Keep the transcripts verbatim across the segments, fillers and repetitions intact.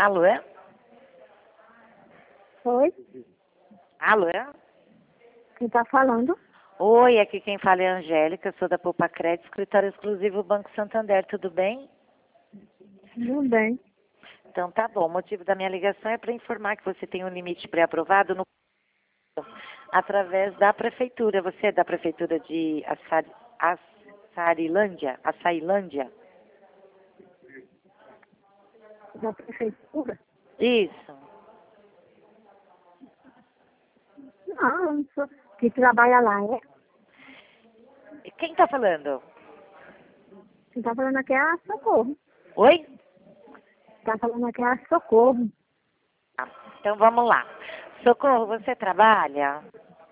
Alô, é? Oi, Alô, é? quem tá falando? Oi, aqui quem fala é a Angélica, sou da Poupa Crédito, escritório exclusivo Banco Santander, tudo bem? Tudo bem. Então tá bom, o motivo da minha ligação é para informar que você tem um limite pré-aprovado no através da prefeitura. Você é da prefeitura de Açar... Açarilândia? Açailândia? Da prefeitura? Isso. Não, eu não sou que trabalha lá, é? Quem tá falando? Quem tá falando aqui é a Socorro. Oi? Tá falando aqui é a Socorro. Ah, então vamos lá. Socorro, você trabalha?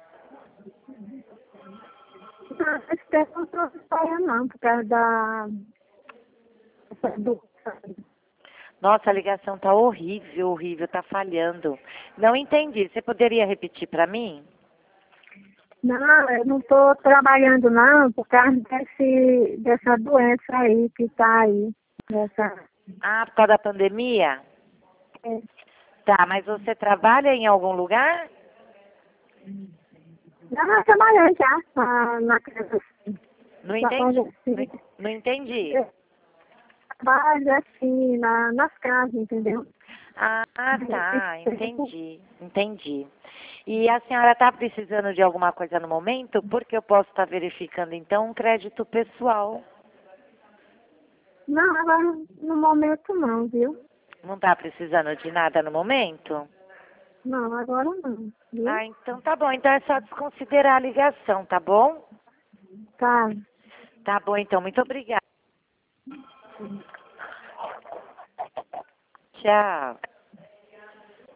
Não, esse tempo eu não tô trabalhando não, por causa da... essa do... Nossa, a ligação tá horrível, horrível, tá falhando. Não entendi. Você poderia repetir para mim? Não, eu não tô trabalhando não, por causa desse, dessa doença aí que tá aí. Dessa... Ah, por causa da pandemia? É, Tá, mas você trabalha em algum lugar? não, eu trabalhei já na, na casa. Não Trabalho entendi. Não, assim. não entendi. Eu trabalho assim, na, nas casas, entendeu? Ah, tá, entendi, entendi. E a senhora está precisando de alguma coisa no momento? Porque eu posso estar verificando, então, um crédito pessoal. Não, agora no momento não, viu? Não está precisando de nada no momento? Não, agora não, viu? Ah, então tá bom. Então é só desconsiderar a ligação, tá bom? Tá. Tá bom, então. Muito obrigada. Tchau.